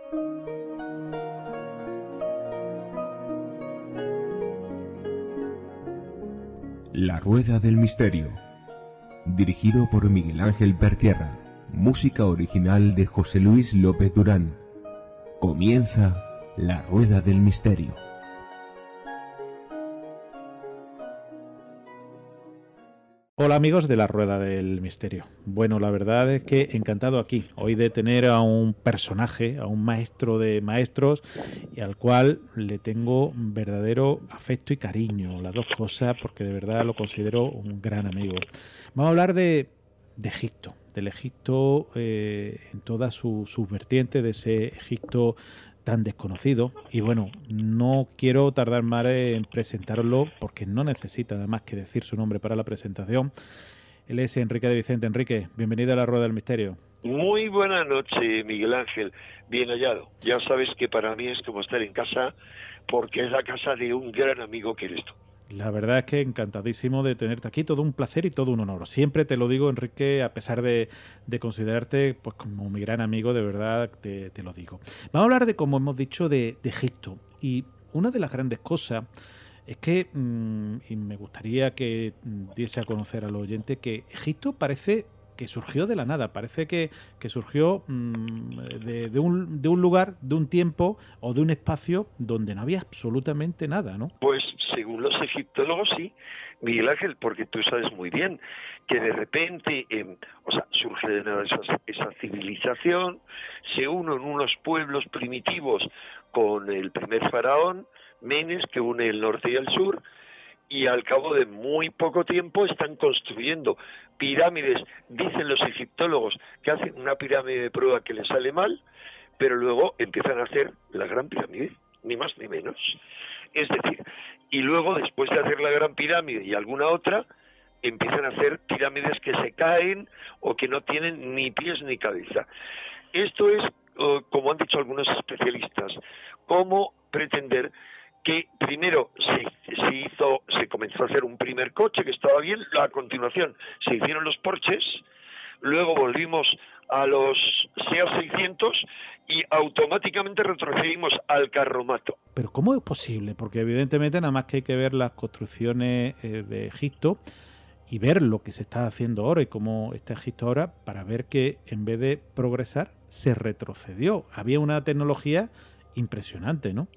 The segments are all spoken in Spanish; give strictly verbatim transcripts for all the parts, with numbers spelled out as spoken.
La Rueda del Misterio, dirigido por Miguel Ángel Pertierra, música original de José Luis López Durán. Comienza La Rueda del Misterio. Hola amigos de La Rueda del Misterio. Bueno, la verdad es que encantado aquí, hoy de tener a un personaje, a un maestro de maestros, y al cual le tengo verdadero afecto y cariño, las dos cosas, porque de verdad lo considero un gran amigo. Vamos a hablar de, de Egipto, del Egipto eh, en todas sus su vertientes, de ese Egipto tan desconocido. Y bueno, no quiero tardar más en presentarlo porque no necesita nada más que decir su nombre para la presentación. Él es Enrique de Vicente. Enrique, bienvenido a La Rueda del Misterio. Muy buena noche, Miguel Ángel. Bien hallado. Ya sabes que para mí es como estar en casa, porque es la casa de un gran amigo que eres tú. La verdad es que encantadísimo de tenerte aquí, todo un placer y todo un honor. Siempre te lo digo, Enrique, a pesar de, de considerarte pues como mi gran amigo, de verdad te, te lo digo. Vamos a hablar de, como hemos dicho, de, de Egipto. Y una de las grandes cosas es que, mmm, y me gustaría que diese a conocer al oyente, que Egipto parece que surgió de la nada, parece que, que surgió mmm, de, de, un, de un lugar, de un tiempo o de un espacio donde no había absolutamente nada, ¿no? Pues según los egiptólogos sí, Miguel Ángel, porque tú sabes muy bien que de repente, eh, o sea, surge de nada esa, esa civilización, se unen unos pueblos primitivos con el primer faraón, Menes, que une el norte y el sur, y al cabo de muy poco tiempo están construyendo pirámides. Dicen los egiptólogos que hacen una pirámide de prueba que les sale mal, pero luego empiezan a hacer la gran pirámide, ni más ni menos. Es decir, y luego después de hacer la gran pirámide y alguna otra, empiezan a hacer pirámides que se caen o que no tienen ni pies ni cabeza. Esto es, uh, como han dicho algunos especialistas, cómo pretender que primero se, se hizo, se comenzó a hacer un primer coche que estaba bien, a continuación se hicieron los Porsches, luego volvimos a los SEAT seiscientos y automáticamente retrocedimos al carromato. Pero ¿cómo es posible? Porque evidentemente nada más que hay que ver las construcciones eh, de Egipto y ver lo que se está haciendo ahora y cómo está Egipto ahora para ver que en vez de progresar se retrocedió. Había una tecnología impresionante, ¿no?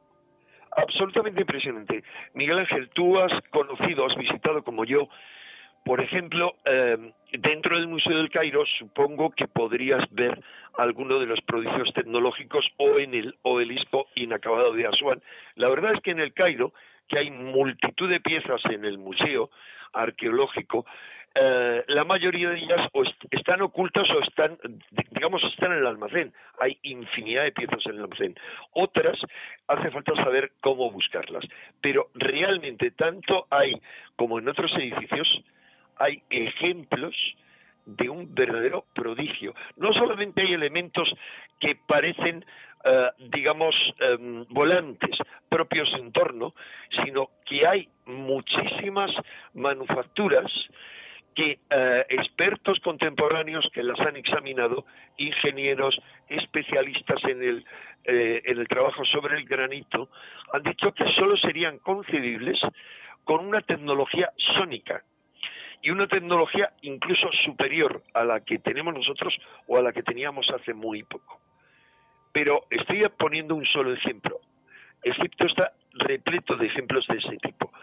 Absolutamente impresionante. Miguel Ángel, tú has conocido, has visitado como yo, por ejemplo, eh, dentro del Museo del Cairo, supongo que podrías ver alguno de los prodigios tecnológicos o en el obelisco inacabado de Asuán. La verdad es que en el Cairo, que hay multitud de piezas en el museo arqueológico, eh, la mayoría de ellas o est- están ocultas o están, digamos, están en el almacén. Hay infinidad de piezas en el almacén. Otras hace falta saber cómo buscarlas. Pero realmente tanto hay como en otros edificios hay ejemplos de un verdadero prodigio. No solamente hay elementos que parecen, eh, digamos, eh, volantes propios en torno, sino que hay muchísimas manufacturas que eh, expertos contemporáneos que las han examinado, ingenieros, especialistas en el, eh, en el trabajo sobre el granito, han dicho que solo serían concebibles con una tecnología sónica, y una tecnología incluso superior a la que tenemos nosotros o a la que teníamos hace muy poco. Pero estoy poniendo un solo ejemplo. Egipto está repleto de ejemplos de ese tipo.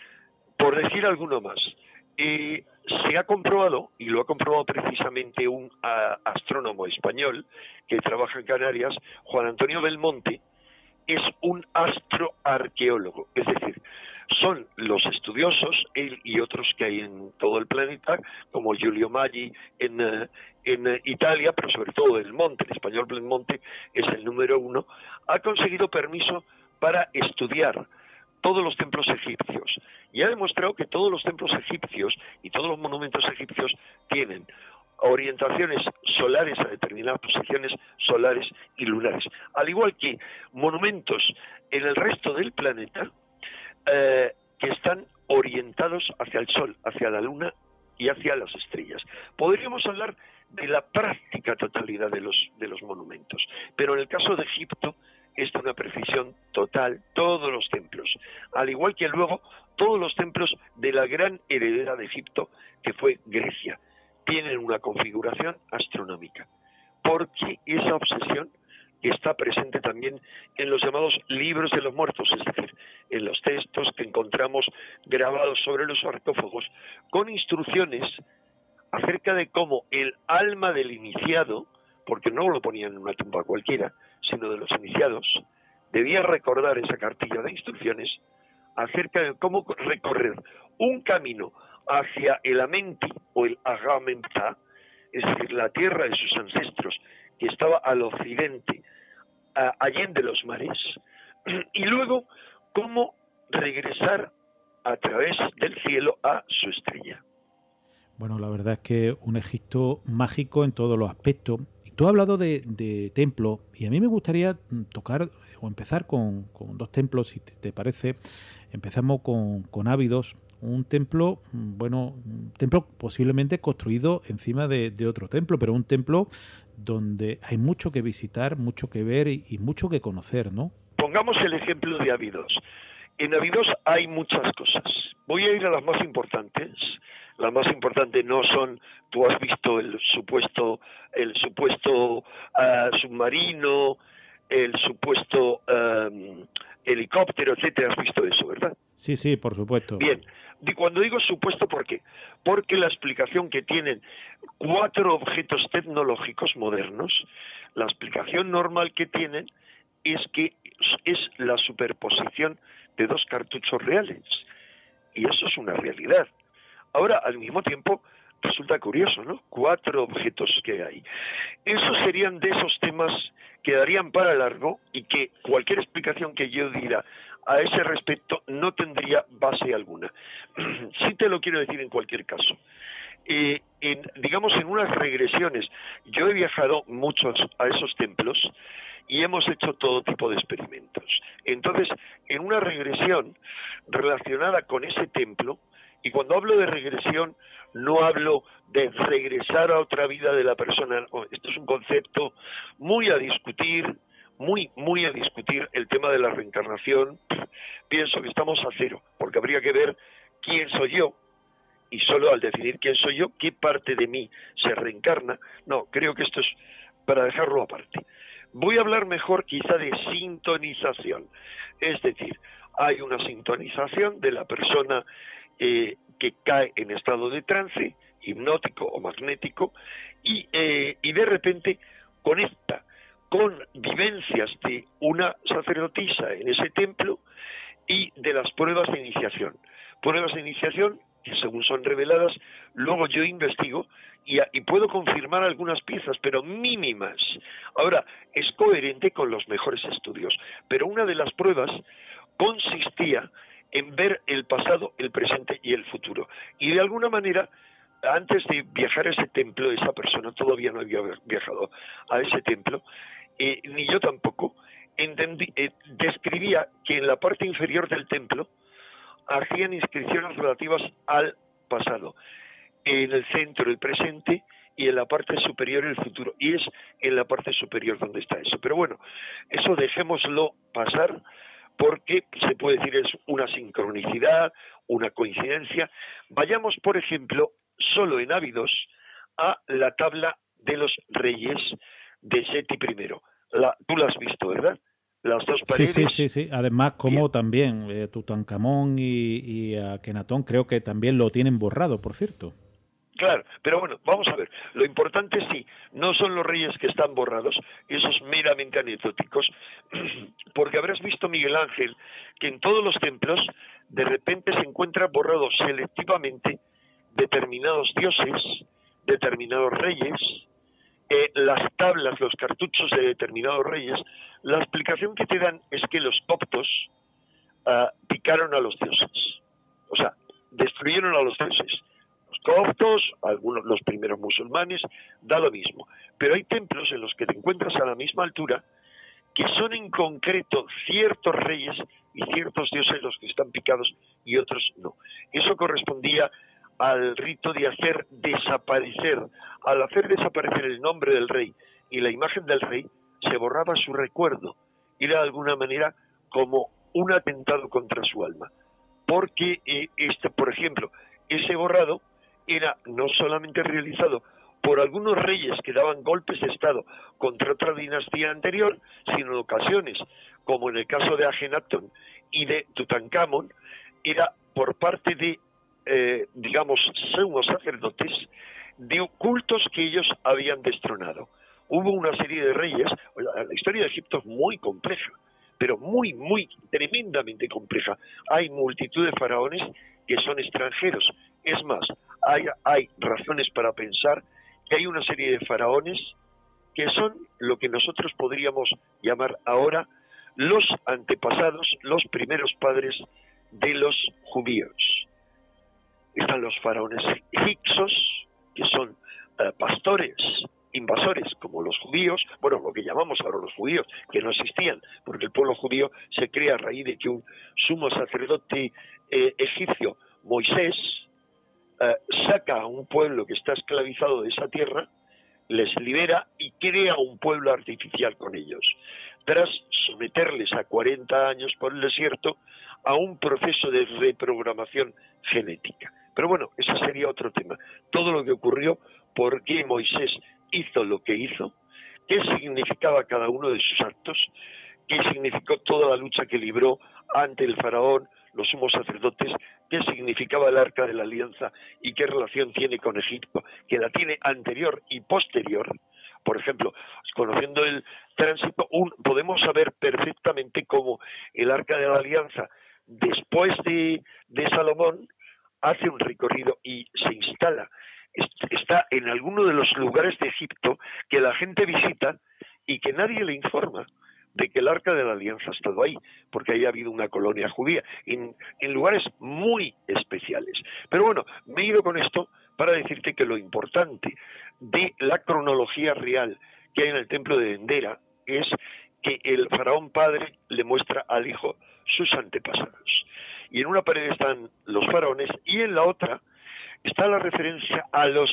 Por decir alguno más, eh, se ha comprobado, y lo ha comprobado precisamente un a, astrónomo español que trabaja en Canarias, Juan Antonio Belmonte, es un astroarqueólogo, es decir, son los estudiosos, él y otros que hay en todo el planeta, como Giulio Maggi en, uh, en uh, Italia, pero sobre todo Belmonte, el español Belmonte es el número uno, ha conseguido permiso para estudiar todos los templos egipcios y ha demostrado que todos los templos egipcios y todos los monumentos egipcios tienen orientaciones solares a determinadas posiciones solares y lunares, al igual que monumentos en el resto del planeta eh, que están orientados hacia el Sol, hacia la Luna y hacia las estrellas. Podríamos hablar de la práctica totalidad de los, de los monumentos, Pero en el caso de Egipto es de una precisión total, todos los templos, al igual que luego todos los templos de la gran heredera de Egipto, que fue Grecia, tienen una configuración astronómica, porque esa obsesión está presente también en los llamados libros de los muertos, es decir, en los textos que encontramos grabados sobre los sarcófagos, con instrucciones acerca de cómo el alma del iniciado, porque no lo ponían en una tumba cualquiera, sino de los iniciados, debía recordar esa cartilla de instrucciones acerca de cómo recorrer un camino hacia el Amenti o el Agamemta, es decir, la tierra de sus ancestros, que estaba al occidente, a, allende los mares, y luego cómo regresar a través del cielo a su estrella. Bueno, la verdad es que un Egipto mágico en todos los aspectos. Y tú has hablado de, de templos, y a mí me gustaría tocar o empezar con, con dos templos, si te, te parece. Empezamos con, con Ábidos, un templo, bueno, un templo posiblemente construido encima de, de otro templo, pero un templo donde hay mucho que visitar, mucho que ver y, y mucho que conocer, ¿no? Pongamos el ejemplo de Ábidos. En Ábidos hay muchas cosas. Voy a ir a las más importantes. Las más importantes no son, tú has visto el supuesto, el supuesto uh, submarino, el supuesto um, helicóptero, etcétera. Has visto eso, ¿verdad? Sí, sí, por supuesto. Bien. Y cuando digo supuesto, ¿por qué? Porque la explicación que tienen cuatro objetos tecnológicos modernos, la explicación normal que tienen es que es la superposición de dos cartuchos reales. Y eso es una realidad. Ahora, al mismo tiempo, resulta curioso, ¿no? Cuatro objetos que hay. Esos serían de esos temas que darían para largo y que cualquier explicación que yo diera a ese respecto no tendría base alguna. Sí te lo quiero decir en cualquier caso. Eh, en, digamos, en unas regresiones, yo he viajado muchos a esos templos y hemos hecho todo tipo de experimentos. Entonces, en una regresión relacionada con ese templo, y cuando hablo de regresión, no hablo de regresar a otra vida de la persona. Esto es un concepto muy a discutir, muy, muy a discutir el tema de la reencarnación. Pienso que estamos a cero, porque habría que ver quién soy yo, y solo al definir quién soy yo, qué parte de mí se reencarna. No, creo que esto es para dejarlo aparte. Voy a hablar mejor quizá de sintonización, es decir, hay una sintonización de la persona Eh, que cae en estado de trance, hipnótico o magnético, y, eh, y de repente conecta con vivencias de una sacerdotisa en ese templo y de las pruebas de iniciación. Pruebas de iniciación que según son reveladas, luego yo investigo y, y puedo confirmar algunas piezas, pero mínimas. Ahora, es coherente con los mejores estudios, pero una de las pruebas consistía en ver el pasado, el presente y el futuro. Y de alguna manera, antes de viajar a ese templo, esa persona todavía no había viajado a ese templo, eh, ni yo tampoco, entendí, eh, describía que en la parte inferior del templo hacían inscripciones relativas al pasado, en el centro el presente y en la parte superior el futuro. Y es en la parte superior donde está eso. Pero bueno, eso dejémoslo pasar, porque se puede decir es una sincronicidad, una coincidencia. Vayamos, por ejemplo, solo en Ábidos, a la tabla de los reyes de Seti primero. La, tú la has visto, ¿verdad? Las dos paredes. Sí, sí, sí, sí. Además, como Bien. también eh, Tutankamón y, y Akenatón creo que también lo tienen borrado, por cierto. Claro, pero bueno, vamos a ver. Lo importante sí, no son los reyes que están borrados, esos meramente anecdóticos, porque habrás visto, Miguel Ángel, que en todos los templos de repente se encuentran borrados selectivamente determinados dioses, determinados reyes, eh, las tablas, los cartuchos de determinados reyes. La explicación que te dan es que los coptos uh, picaron a los dioses, o sea, destruyeron a los dioses. Coptos, algunos los primeros musulmanes, da lo mismo. Pero hay templos en los que te encuentras a la misma altura que son en concreto ciertos reyes y ciertos dioses los que están picados y otros no. Eso correspondía al rito de hacer desaparecer. Al hacer desaparecer el nombre del rey y la imagen del rey, se borraba su recuerdo. Era de alguna manera como un atentado contra su alma. Porque, eh, este, por ejemplo, ese borrado era no solamente realizado por algunos reyes que daban golpes de Estado contra otra dinastía anterior, sino en ocasiones, como en el caso de Ajenatón y de Tutankamón, era por parte de, eh, digamos, sumos sacerdotes de cultos que ellos habían destronado. Hubo una serie de reyes, la, la historia de Egipto es muy compleja, pero muy, muy, tremendamente compleja. Hay multitud de faraones que son extranjeros. Es más, hay, hay razones para pensar que hay una serie de faraones que son lo que nosotros podríamos llamar ahora los antepasados, los primeros padres de los judíos. Están los faraones hicsos, que son uh, pastores, invasores, como los judíos, bueno, lo que llamamos ahora los judíos, que no existían, porque el pueblo judío se crea a raíz de que un sumo sacerdote eh, egipcio, Moisés, eh, saca a un pueblo que está esclavizado de esa tierra, les libera y crea un pueblo artificial con ellos, tras someterles a cuarenta años por el desierto a un proceso de reprogramación genética. Pero bueno, ese sería otro tema. Todo lo que ocurrió, por qué Moisés hizo lo que hizo, qué significaba cada uno de sus actos, qué significó toda la lucha que libró ante el faraón, los sumos sacerdotes, qué significaba el Arca de la Alianza y qué relación tiene con Egipto, que la tiene anterior y posterior. Por ejemplo, conociendo el tránsito, un, podemos saber perfectamente cómo el Arca de la Alianza, después de, de Salomón, hace un recorrido y se instala. Está en alguno de los lugares de Egipto que la gente visita y que nadie le informa de que el Arca de la Alianza ha estado ahí, porque ahí ha habido una colonia judía, en, en lugares muy especiales. Pero bueno, me he ido con esto para decirte que lo importante de la cronología real que hay en el templo de Dendera es que el faraón padre le muestra al hijo sus antepasados. Y en una pared están los faraones y en la otra está la referencia a los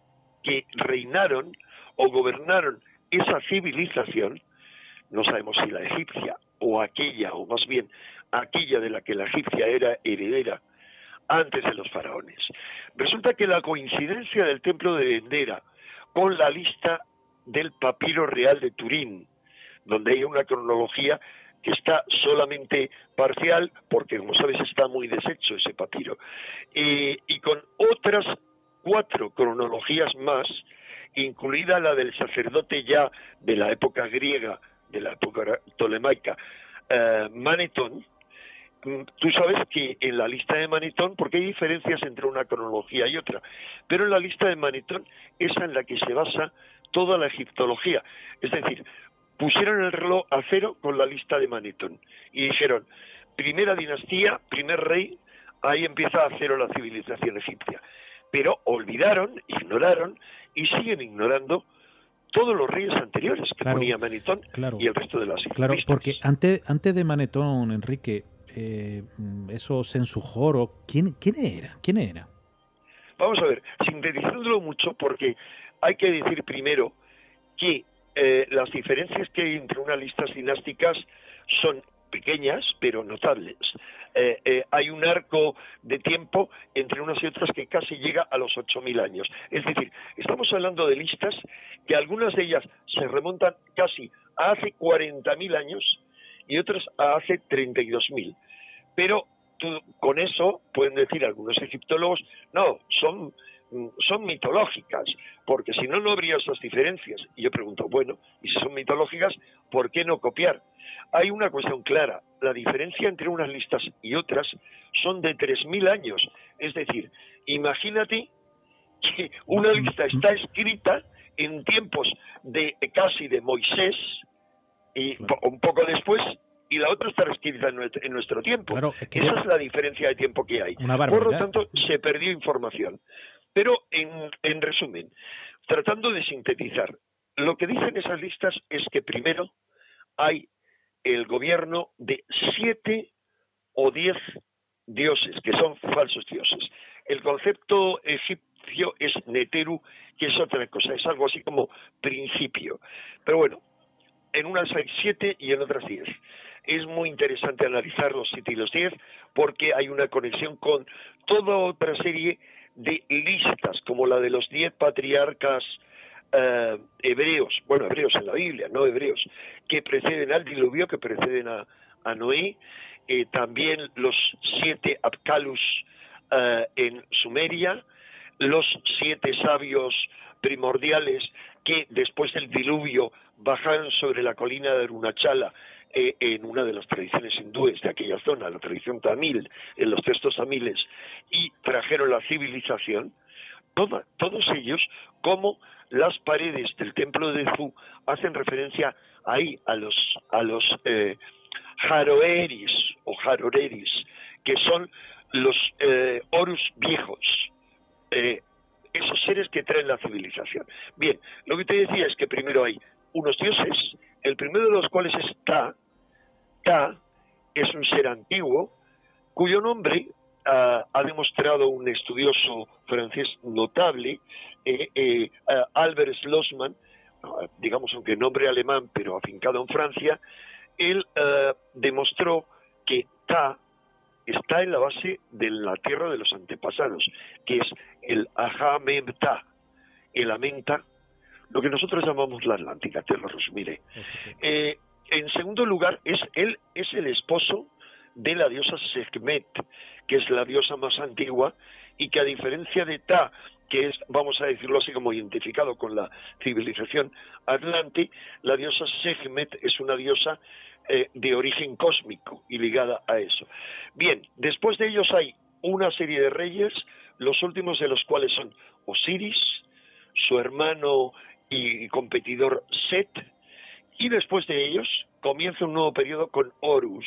que reinaron o gobernaron esa civilización. No sabemos si la egipcia o aquella, o más bien aquella de la que la egipcia era heredera antes de los faraones. Resulta que la coincidencia del templo de Dendera con la lista del papiro real de Turín, donde hay una cronología que está solamente parcial, porque como sabes está muy deshecho ese papiro, eh, y con otras cuatro cronologías más, incluida la del sacerdote ya de la época griega, de la época tolemaica, eh, Manetón. Tú sabes que en la lista de Manetón, porque hay diferencias entre una cronología y otra, pero en la lista de Manetón es en la que se basa toda la egiptología. Es decir, pusieron el reloj a cero con la lista de Manetón y dijeron, primera dinastía, primer rey, ahí empieza a cero la civilización egipcia. Pero olvidaron, ignoraron y siguen ignorando todos los reyes anteriores que claro, ponía Manetón claro, y el resto de las Claro, porque antes, antes de Manetón, Enrique, eh, esos Sensujoro, ¿quién, ¿quién era? ¿Quién era? Vamos a ver, sintetizándolo mucho, porque hay que decir primero que eh, las diferencias que hay entre unas listas dinásticas son pequeñas, pero notables. Eh, eh, hay un arco de tiempo entre unas y otras que casi llega a los ocho mil años. Es decir, estamos hablando de listas que algunas de ellas se remontan casi a hace cuarenta mil años y otras a hace treinta y dos mil. Pero tú, con eso pueden decir algunos egiptólogos, no, son, son mitológicas, porque si no, no habría esas diferencias. Y yo pregunto, bueno, y si son mitológicas, ¿por qué no copiar? Hay una cuestión clara, la diferencia entre unas listas y otras son de tres mil años. Es decir, imagínate que una lista está escrita en tiempos de casi de Moisés, y un poco después, y la otra está escrita en nuestro tiempo. Claro, es que esa es la diferencia de tiempo que hay. Por lo tanto, se perdió información. Pero, en, en resumen, tratando de sintetizar, lo que dicen esas listas es que primero hay el gobierno de siete o diez dioses, que son falsos dioses. El concepto egipcio es Neteru, que es otra cosa, es algo así como principio. Pero bueno, en unas hay siete y en otras diez. Es muy interesante analizar los siete y los diez porque hay una conexión con toda otra serie de listas, como la de los diez patriarcas eh, hebreos, bueno, hebreos en la Biblia, no hebreos, que preceden al diluvio, que preceden a, a Noé, eh, también los siete Apkalus eh, en Sumeria, los siete sabios primordiales que después del diluvio bajaron sobre la colina de Arunachala eh, en una de las tradiciones hindúes de aquella zona, la tradición tamil, en los textos tamiles, y trajeron la civilización. Toda, todos ellos, como las paredes del templo de Fu hacen referencia ahí a los a los eh, Haroeris o Haroreris, que son los eh, Horus viejos, eh, esos seres que traen la civilización. Bien, lo que te decía es que primero hay unos dioses, el primero de los cuales es Ta. Ta es un ser antiguo cuyo nombre uh, ha demostrado un estudioso francés notable, eh, eh, uh, Albert Schlossmann, uh, digamos aunque nombre alemán pero afincado en Francia. Él uh, demostró que Ta está en la base de la tierra de los antepasados, que es el Ahamemta, el Amenta, lo que nosotros llamamos la Atlántica, te lo resumiré. Eh, en segundo lugar, es él es el esposo de la diosa Sekhmet, que es la diosa más antigua y que a diferencia de Ta, que es, vamos a decirlo así, como identificado con la civilización atlante, la diosa Sekhmet es una diosa eh, de origen cósmico y ligada a eso. Bien, después de ellos hay una serie de reyes, los últimos de los cuales son Osiris, su hermano y competidor Set, y después de ellos comienza un nuevo periodo con Horus,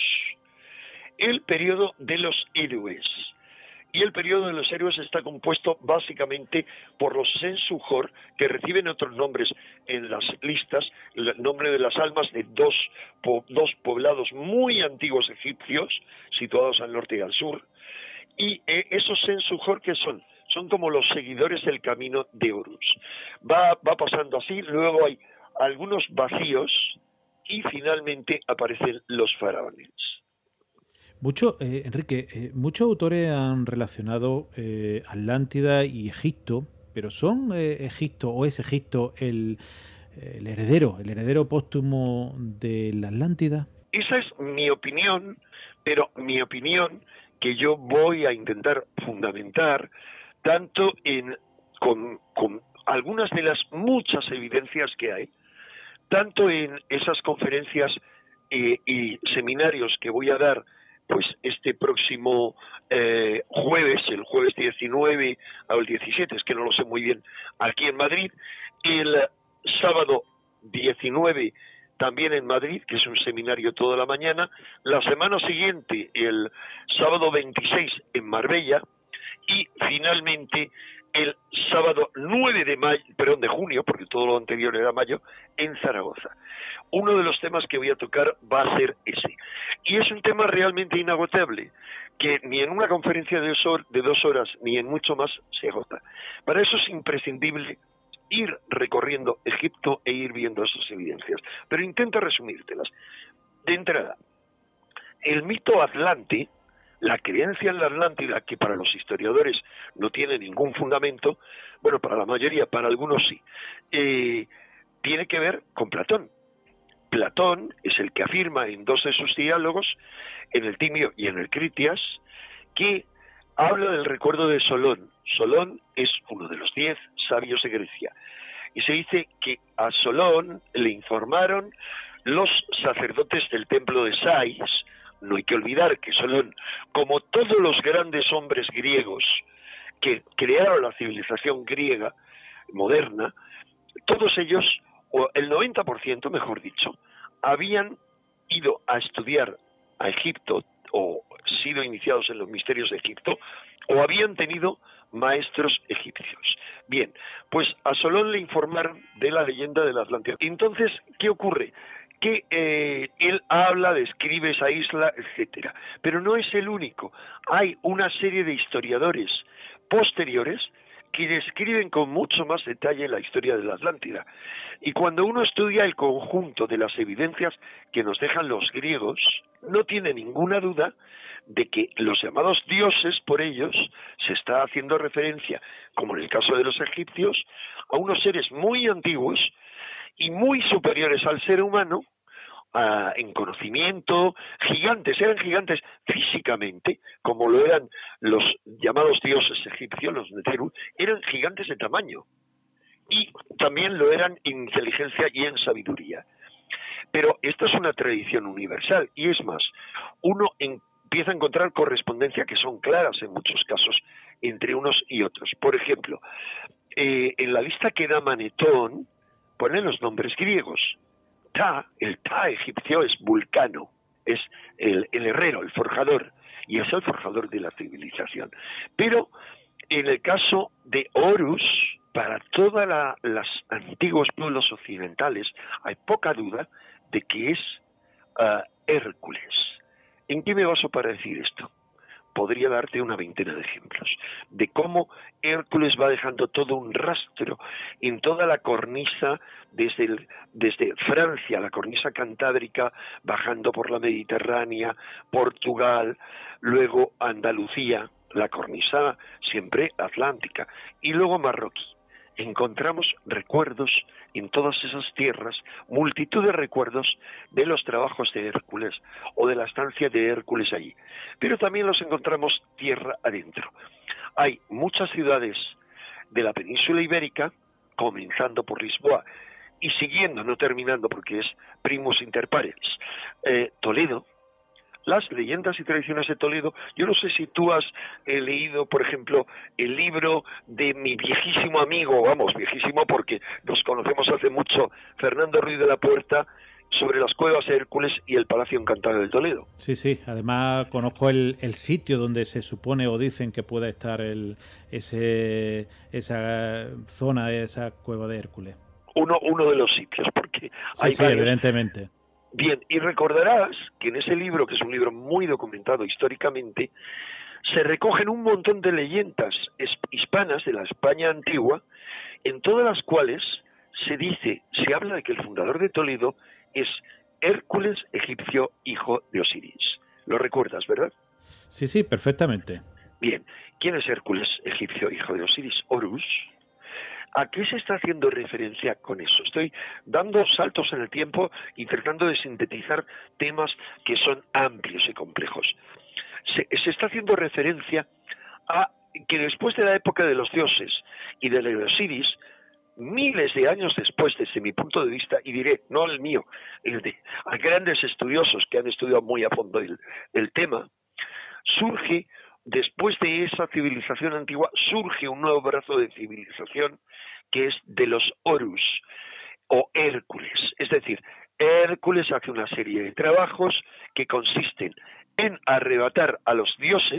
el periodo de los héroes. Y el periodo de los héroes está compuesto básicamente por los Sensujor, que reciben otros nombres en las listas, el nombre de las almas de dos, po, dos poblados muy antiguos egipcios, situados al norte y al sur. Y eh, esos Sensujor, ¿qué son? Son como los seguidores del camino de Horus. Va, va pasando así, luego hay algunos vacíos y finalmente aparecen los faraones. Mucho, eh, Enrique, eh, muchos autores han relacionado eh, Atlántida y Egipto, pero ¿son eh, Egipto o es Egipto el, el heredero, el heredero póstumo de la Atlántida? Esa es mi opinión, pero mi opinión que yo voy a intentar fundamentar tanto en con, con algunas de las muchas evidencias que hay, tanto en esas conferencias eh, y seminarios que voy a dar pues este próximo eh, jueves, el jueves diecinueve o el diecisiete, es que no lo sé muy bien, aquí en Madrid, el sábado diecinueve también en Madrid, que es un seminario toda la mañana, la semana siguiente, el sábado veintiséis en Marbella, y finalmente el sábado nueve de mayo, perdón, de junio, porque todo lo anterior era mayo, en Zaragoza. Uno de los temas que voy a tocar va a ser ese. Y es un tema realmente inagotable, que ni en una conferencia de dos, horas, de dos horas ni en mucho más se agota. Para eso es imprescindible ir recorriendo Egipto e ir viendo esas evidencias. Pero intento resumírtelas. De entrada, el mito atlante, la creencia en la Atlántida, que para los historiadores no tiene ningún fundamento, bueno, para la mayoría, para algunos sí, eh, tiene que ver con Platón. Platón es el que afirma en dos de sus diálogos, en el Timio y en el Critias, que habla del recuerdo de Solón. Solón es uno de los diez sabios de Grecia. Y se dice que a Solón le informaron los sacerdotes del templo de Sais. No hay que olvidar que Solón, como todos los grandes hombres griegos que crearon la civilización griega moderna, todos ellos, o el noventa por ciento mejor dicho, habían ido a estudiar a Egipto o sido iniciados en los misterios de Egipto o habían tenido maestros egipcios. Bien, pues a Solón le informaron de la leyenda de la Atlántida. Entonces, ¿qué ocurre? Que eh, él habla, describe esa isla, etcétera. Pero no es el único. Hay una serie de historiadores posteriores que describen con mucho más detalle la historia de la Atlántida. Y cuando uno estudia el conjunto de las evidencias que nos dejan los griegos, no tiene ninguna duda de que los llamados dioses por ellos se está haciendo referencia, como en el caso de los egipcios, a unos seres muy antiguos y muy superiores al ser humano, Uh, en conocimiento, gigantes, eran gigantes físicamente, como lo eran los llamados dioses egipcios, los Neteru, eran gigantes de tamaño, y también lo eran en inteligencia y en sabiduría. Pero esta es una tradición universal, y es más, uno empieza a encontrar correspondencia que son claras en muchos casos entre unos y otros. Por ejemplo, eh, en la lista que da Manetón, pone los nombres griegos. Ta, el Ta egipcio es Vulcano, es el, el herrero, el forjador, y es el forjador de la civilización. Pero en el caso de Horus, para todos los antiguos pueblos occidentales, hay poca duda de que es uh, Hércules. ¿En qué me baso para decir esto? Podría darte una veintena de ejemplos de cómo Hércules va dejando todo un rastro en toda la cornisa, desde, el, desde Francia, la cornisa cantábrica, bajando por la Mediterránea, Portugal, luego Andalucía, la cornisa siempre atlántica, y luego marroquí. Encontramos recuerdos en todas esas tierras, multitud de recuerdos de los trabajos de Hércules o de la estancia de Hércules allí. Pero también los encontramos tierra adentro. Hay muchas ciudades de la península ibérica, comenzando por Lisboa y siguiendo, no terminando porque es primus inter pares, eh, Toledo. Las leyendas y tradiciones de Toledo, yo no sé si tú has eh, leído, por ejemplo, el libro de mi viejísimo amigo, vamos, viejísimo porque nos conocemos hace mucho, Fernando Ruiz de la Puerta, sobre las cuevas de Hércules y el Palacio Encantado de Toledo. Sí, sí, además conozco el, el sitio donde se supone o dicen que puede estar el, ese, esa zona, esa cueva de Hércules. Uno, uno de los sitios, porque sí, hay sí, varios. Evidentemente. Bien, y recordarás que en ese libro, que es un libro muy documentado históricamente, se recogen un montón de leyendas hispanas de la España antigua, en todas las cuales se dice, se habla de que el fundador de Toledo es Hércules egipcio, hijo de Osiris. ¿Lo recuerdas, verdad? Sí, sí, perfectamente. Bien, ¿quién es Hércules egipcio, hijo de Osiris? Horus. ¿A qué se está haciendo referencia con eso? Estoy dando saltos en el tiempo y tratando de sintetizar temas que son amplios y complejos. Se, se está haciendo referencia a que después de la época de los dioses y de la Osiris, miles de años después, desde mi punto de vista, y diré, no el mío, el de a grandes estudiosos que han estudiado muy a fondo el, el tema, surge, después de esa civilización antigua, surge un nuevo brazo de civilización que es de los Horus o Hércules. Es decir, Hércules hace una serie de trabajos que consisten en arrebatar a los dioses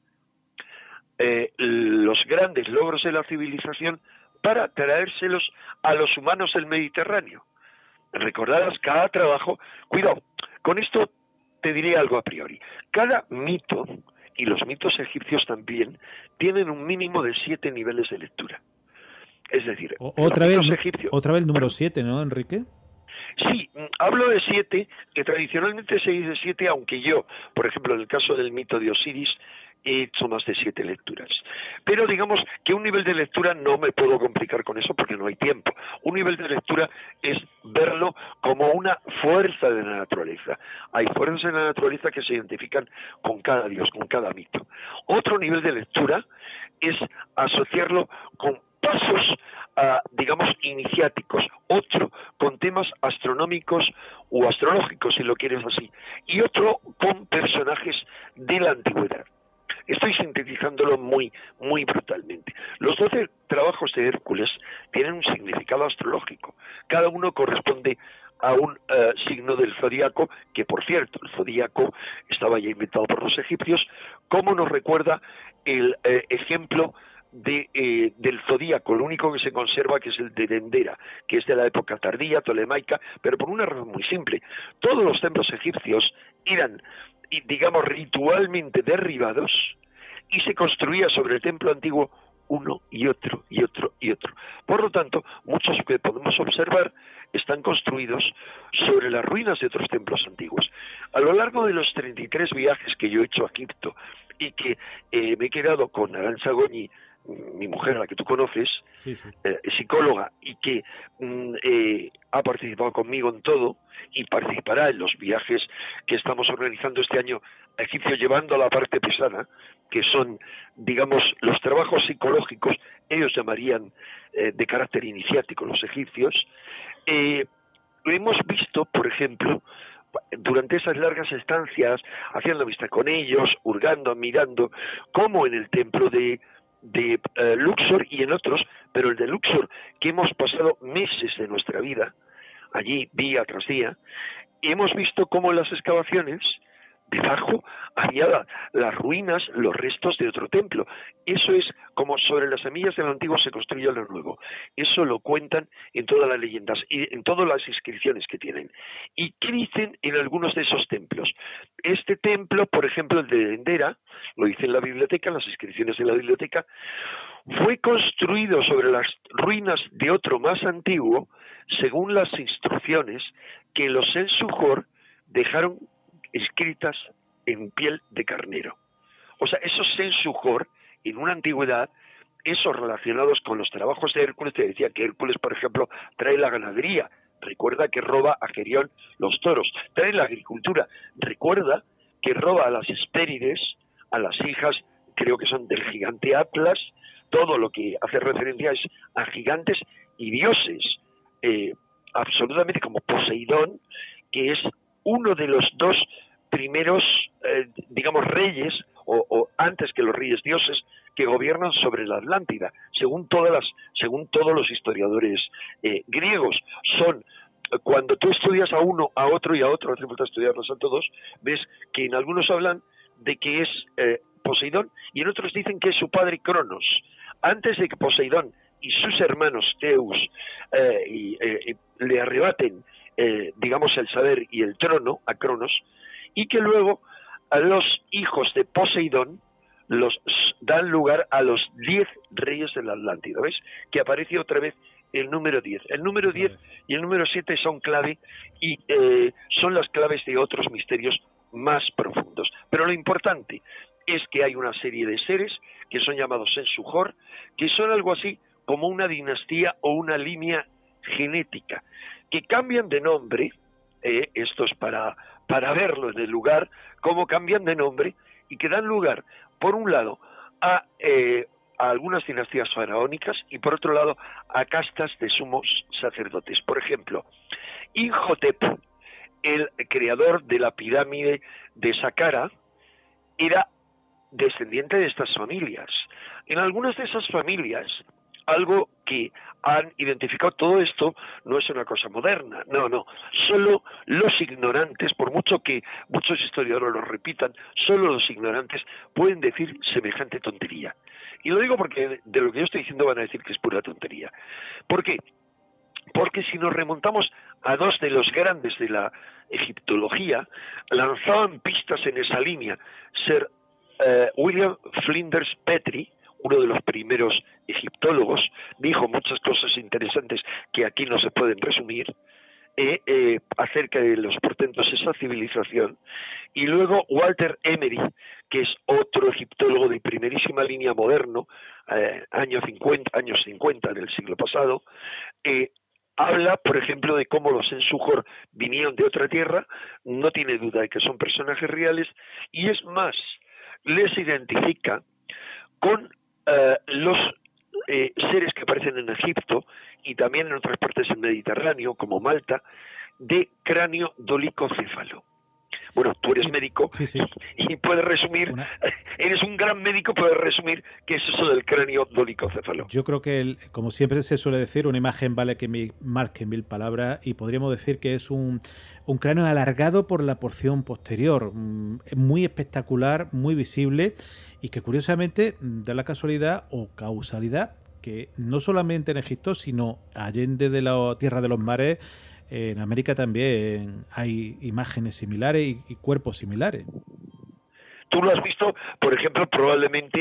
eh, los grandes logros de la civilización para traérselos a los humanos del Mediterráneo. Recordadas cada trabajo. Cuidado, con esto te diré algo a priori. Cada mito, y los mitos egipcios también, tienen un mínimo de siete niveles de lectura. Es decir, o, otra vez, egipcios, otra vez el número siete, ¿no, Enrique? Sí, hablo de siete, que tradicionalmente se dice siete, aunque yo, por ejemplo, en el caso del mito de Osiris, he hecho más de siete lecturas. Pero digamos que un nivel de lectura no me puedo complicar con eso porque no hay tiempo. Un nivel de lectura es verlo como una fuerza de la naturaleza. Hay fuerzas de la naturaleza que se identifican con cada dios, con cada mito. Otro nivel de lectura es asociarlo con pasos, uh, digamos, iniciáticos, otro con temas astronómicos o astrológicos, si lo quieres así, y otro con personajes de la antigüedad. Estoy sintetizándolo muy, muy brutalmente. Los doce trabajos de Hércules tienen un significado astrológico. Cada uno corresponde a un uh, signo del zodíaco, que por cierto, el zodíaco estaba ya inventado por los egipcios, como nos recuerda el uh, ejemplo De, eh, del zodíaco, lo único que se conserva que es el de Dendera, que es de la época tardía, tolemaica, pero por una razón muy simple. Todos los templos egipcios eran, digamos, ritualmente derribados y se construía sobre el templo antiguo uno y otro y otro y otro. Por lo tanto, muchos que podemos observar están construidos sobre las ruinas de otros templos antiguos. A lo largo de los treinta y tres viajes que yo he hecho a Egipto y que eh, me he quedado con Arantxa Goñi, mi mujer, a la que tú conoces, sí, sí. Eh, psicóloga, y que mm, eh, ha participado conmigo en todo y participará en los viajes que estamos organizando este año a Egipto, llevando la parte pesada, que son, digamos, los trabajos psicológicos, ellos llamarían eh, de carácter iniciático los egipcios. Eh, hemos visto, por ejemplo, durante esas largas estancias, haciendo vista con ellos, hurgando, mirando, cómo en el templo de de uh, Luxor y en otros, pero el de Luxor, que hemos pasado meses de nuestra vida allí, día tras día, y hemos visto cómo en las excavaciones debajo había la, las ruinas, los restos de otro templo. Eso es como sobre las semillas del antiguo se construye lo nuevo. Eso lo cuentan en todas las leyendas y en todas las inscripciones que tienen. ¿Y qué dicen en algunos de esos templos? Este templo, por ejemplo, el de Dendera, lo dice en la biblioteca, en las inscripciones de la biblioteca, fue construido sobre las ruinas de otro más antiguo, según las instrucciones que los Sensujor dejaron escritas en piel de carnero. O sea, esos Sensujor, en una antigüedad, esos relacionados con los trabajos de Hércules, te decía que Hércules, por ejemplo, trae la ganadería, recuerda que roba a Gerión los toros, trae la agricultura, recuerda que roba a las Hespérides, a las hijas, creo que son del gigante Atlas, todo lo que hace referencia es a gigantes y dioses, eh, absolutamente como Poseidón, que es uno de los dos primeros, eh, digamos, reyes, o, o antes que los reyes dioses, que gobiernan sobre la Atlántida, según todas las, según todos los historiadores eh, griegos. Son, cuando tú estudias a uno, a otro y a otro, no hace falta estudiarlos a todos, ves que en algunos hablan de que es eh, Poseidón, y en otros dicen que es su padre Cronos. Antes de que Poseidón y sus hermanos Zeus eh, y, eh, le arrebaten, eh, digamos, el saber y el trono a Cronos, y que luego a los hijos de Poseidón los dan lugar a los diez reyes de la Atlántida. ¿Ves? Que aparece otra vez el número diez. El número diez y el número siete son clave y eh, son las claves de otros misterios más profundos. Pero lo importante es que hay una serie de seres que son llamados Sensujor, que son algo así como una dinastía o una línea genética, que cambian de nombre, eh, esto es para, para verlo en el lugar, cómo cambian de nombre, y que dan lugar, por un lado, a, eh, a algunas dinastías faraónicas, y por otro lado, a castas de sumos sacerdotes. Por ejemplo, Imhotep, el creador de la pirámide de Saqqara, era descendiente de estas familias. En algunas de esas familias, algo que han identificado, todo esto no es una cosa moderna, no, no, solo los ignorantes, por mucho que muchos historiadores lo repitan, solo los ignorantes pueden decir semejante tontería. Y lo digo porque de lo que yo estoy diciendo van a decir que es pura tontería. ¿Por qué? Porque si nos remontamos a dos de los grandes de la egiptología, lanzaban pistas en esa línea. Sir eh, William Flinders Petrie, uno de los primeros egiptólogos, dijo muchas cosas interesantes que aquí no se pueden resumir, eh, eh, acerca de los portentos de esa civilización. Y luego Walter Emery, que es otro egiptólogo de primerísima línea moderno, eh, años cincuenta, años cincuenta del siglo pasado, eh, habla, por ejemplo, de cómo los Sensujor vinieron de otra tierra, no tiene duda de que son personajes reales, y es más, les identifica con Uh, los eh, seres que aparecen en Egipto y también en otras partes del Mediterráneo, como Malta, de cráneo dolicocéfalo. Bueno, tú eres sí, médico sí, sí. y puedes resumir, Una... eres un gran médico, puedes resumir qué es eso del cráneo dolicocéfalo. Yo creo que, el, como siempre se suele decir, una imagen vale que mil, más que mil palabras, y podríamos decir que es un, un cráneo alargado por la porción posterior, muy espectacular, muy visible, y que curiosamente da la casualidad o causalidad que no solamente en Egipto, sino allende de la tierra de los mares, en América también hay imágenes similares y, y cuerpos similares. Tú lo has visto, por ejemplo, probablemente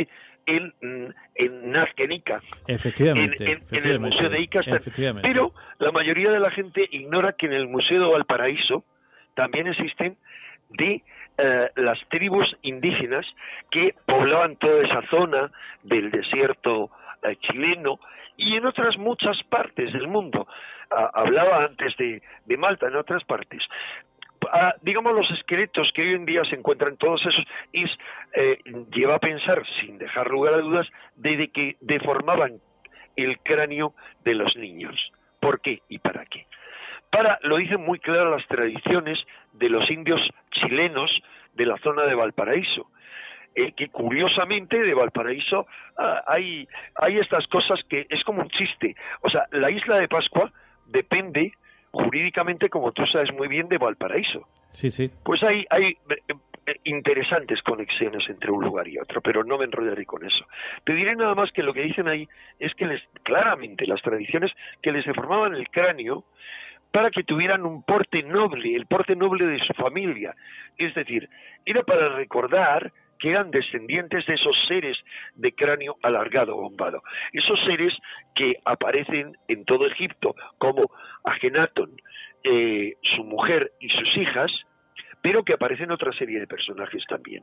en, en Nazca, en Ica. Efectivamente, en, en, efectivamente, en el Museo de Ica están. Pero la mayoría de la gente ignora que en el Museo de Valparaíso también existen de eh, las tribus indígenas que poblaban toda esa zona del desierto eh, chileno y en otras muchas partes del mundo. Ah, hablaba antes de, de Malta, en otras partes. Ah, digamos, los esqueletos que hoy en día se encuentran todos esos, es, eh, lleva a pensar, sin dejar lugar a dudas, de, de que deformaban el cráneo de los niños. ¿Por qué y para qué? Para, lo dicen muy claro las tradiciones de los indios chilenos de la zona de Valparaíso, eh, que curiosamente de Valparaíso ah, hay, hay estas cosas que es como un chiste. O sea, la isla de Pascua depende jurídicamente, como tú sabes muy bien, de Valparaíso. Sí, sí. Pues hay, hay eh, interesantes conexiones entre un lugar y otro, pero no me enrollaré con eso. Te diré nada más que lo que dicen ahí es que les, claramente las tradiciones que les deformaban el cráneo para que tuvieran un porte noble, el porte noble de su familia. Es decir, era para recordar que eran descendientes de esos seres de cráneo alargado, bombado. Esos seres que aparecen en todo Egipto, como Ajenatón, eh, su mujer y sus hijas, pero que aparecen otra serie de personajes también.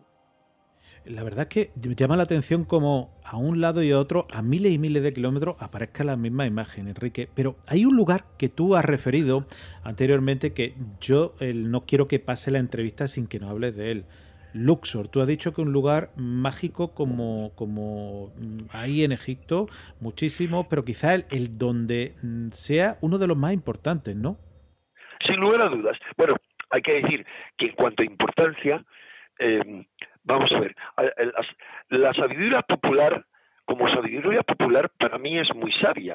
La verdad es que llama la atención como a un lado y a otro, a miles y miles de kilómetros, aparezca la misma imagen, Enrique. Pero hay un lugar que tú has referido anteriormente que yo eh, no quiero que pase la entrevista sin que nos hables de él. Luxor, tú has dicho que un lugar mágico como, como hay en Egipto, muchísimo, pero quizá el, el donde sea uno de los más importantes, ¿no? Sin lugar a dudas. Bueno, hay que decir que en cuanto a importancia, eh, vamos a ver, la, la sabiduría popular, como sabiduría popular, para mí es muy sabia.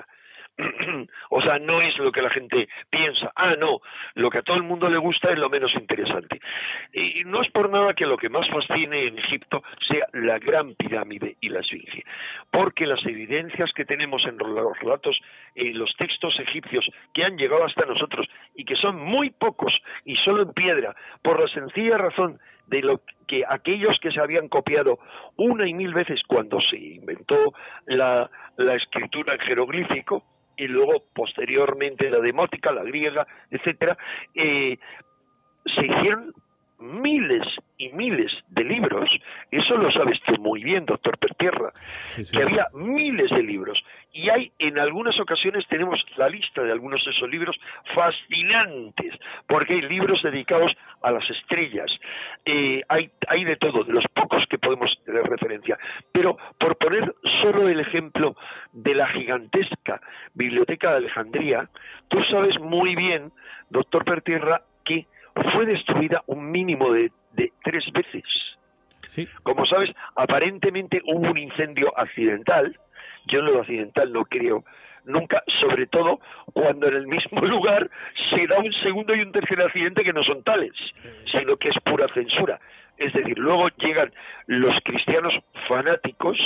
O sea, no es lo que la gente piensa. Ah, no, lo que a todo el mundo le gusta es lo menos interesante. Y no es por nada que lo que más fascine en Egipto sea la Gran Pirámide y la Esfinge, porque las evidencias que tenemos en los relatos, en los textos egipcios que han llegado hasta nosotros y que son muy pocos y solo en piedra, por la sencilla razón de lo que aquellos que se habían copiado una y mil veces cuando se inventó la, la escritura en jeroglífico, y luego posteriormente la demótica, la griega, etcétera, eh, se hicieron miles y miles de libros. Eso lo sabes tú muy bien, doctor Pertierra, sí, sí. Que había miles de libros, y hay, en algunas ocasiones tenemos la lista de algunos de esos libros fascinantes, porque hay libros dedicados a las estrellas, eh, hay, hay de todo, de los pocos que podemos tener referencia, pero por poner solo el ejemplo de la gigantesca Biblioteca de Alejandría, tú sabes muy bien, doctor Pertierra, que fue destruida un mínimo de, de tres veces. Sí. Como sabes, aparentemente hubo un incendio accidental. Yo en lo accidental no creo nunca, sobre todo cuando en el mismo lugar se da un segundo y un tercer accidente que no son tales, sino que es pura censura. Es decir, luego llegan los cristianos fanáticos,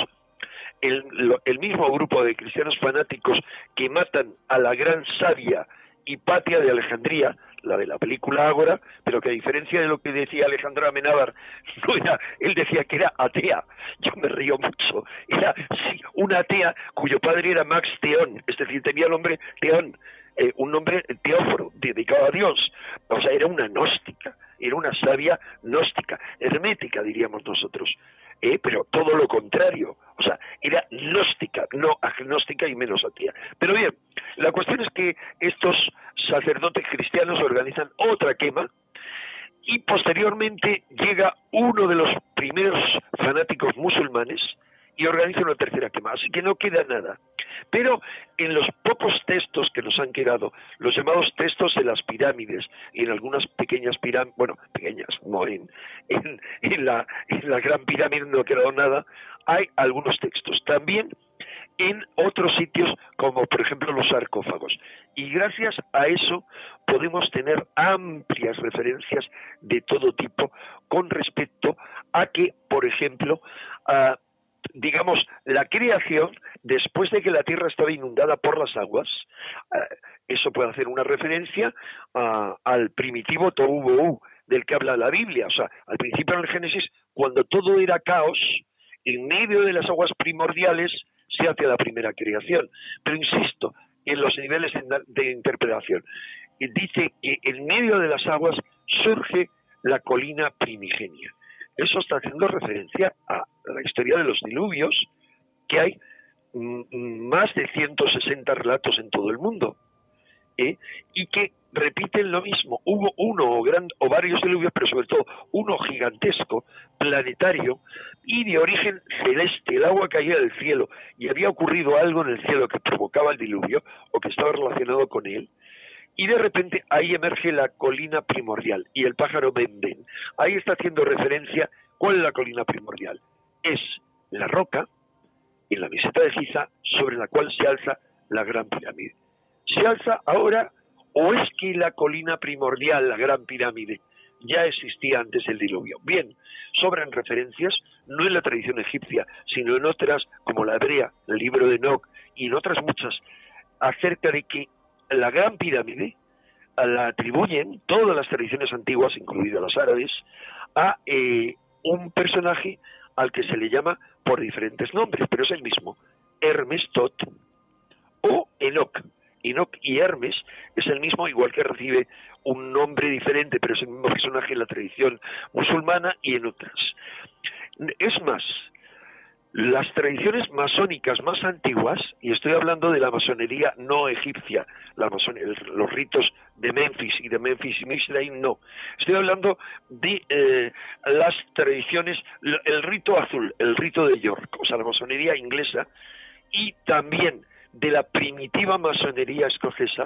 el, el mismo grupo de cristianos fanáticos que matan a la gran sabia Hipatia de Alejandría, la de la película Ágora, pero que a diferencia de lo que decía Alejandro Amenábar, no era, él decía que era atea. Yo me río mucho. Era sí, una atea cuyo padre era Max Teón, es decir, tenía el nombre Teón, eh, un nombre teóforo, dedicado a Dios. O sea, era una gnóstica, era una sabia gnóstica, hermética diríamos nosotros. Eh, pero todo lo contrario, o sea, era gnóstica, no agnóstica y menos atea. Pero bien, la cuestión es que estos sacerdotes cristianos organizan otra quema y posteriormente llega uno de los primeros fanáticos musulmanes y organiza una tercera quema, así que no queda nada. Pero en los pocos textos que nos han quedado, los llamados textos de las pirámides, y en algunas pequeñas pirámides, bueno, pequeñas, no, en, en, en, la, en la gran pirámide no ha quedado nada, hay algunos textos. También en otros sitios, como por ejemplo los sarcófagos. Y gracias a eso podemos tener amplias referencias de todo tipo con respecto a que, por ejemplo, a digamos, la creación, después de que la tierra estaba inundada por las aguas, eh, eso puede hacer una referencia uh, al primitivo Tohu Bohu, del que habla la Biblia. O sea, al principio en el Génesis, cuando todo era caos, en medio de las aguas primordiales se hace la primera creación. Pero insisto, en los niveles de interpretación. Dice que en medio de las aguas surge la colina primigenia. Eso está haciendo referencia a la historia de los diluvios, que hay mm, más de ciento sesenta relatos en todo el mundo, ¿eh? y que repiten lo mismo. Hubo uno o, gran, o varios diluvios, pero sobre todo uno gigantesco, planetario, y de origen celeste. El agua caía del cielo, y había ocurrido algo en el cielo que provocaba el diluvio, o que estaba relacionado con él, y de repente ahí emerge la colina primordial, y el pájaro Ben Ben. Ahí está haciendo referencia. ¿Cuál es la colina primordial? Es la roca, en la meseta de Giza, sobre la cual se alza la Gran Pirámide. ¿Se alza ahora o es que la colina primordial, la Gran Pirámide, ya existía antes del diluvio? Bien, sobran referencias, no en la tradición egipcia, sino en otras, como la hebrea, el libro de Enoch, y en otras muchas, acerca de que la Gran Pirámide la atribuyen todas las tradiciones antiguas, incluidas las árabes, a eh, un personaje al que se le llama por diferentes nombres, pero es el mismo, Hermes Tot o Enoch. Enoch y Hermes es el mismo, igual que recibe un nombre diferente, pero es el mismo personaje en la tradición musulmana y en otras. Es más, las tradiciones masónicas más antiguas, y estoy hablando de la masonería no egipcia, la masonería, los ritos de Memphis y de Memphis y Misraim, no. Estoy hablando de eh, las tradiciones, el rito azul, el rito de York, o sea, la masonería inglesa, y también de la primitiva masonería escocesa.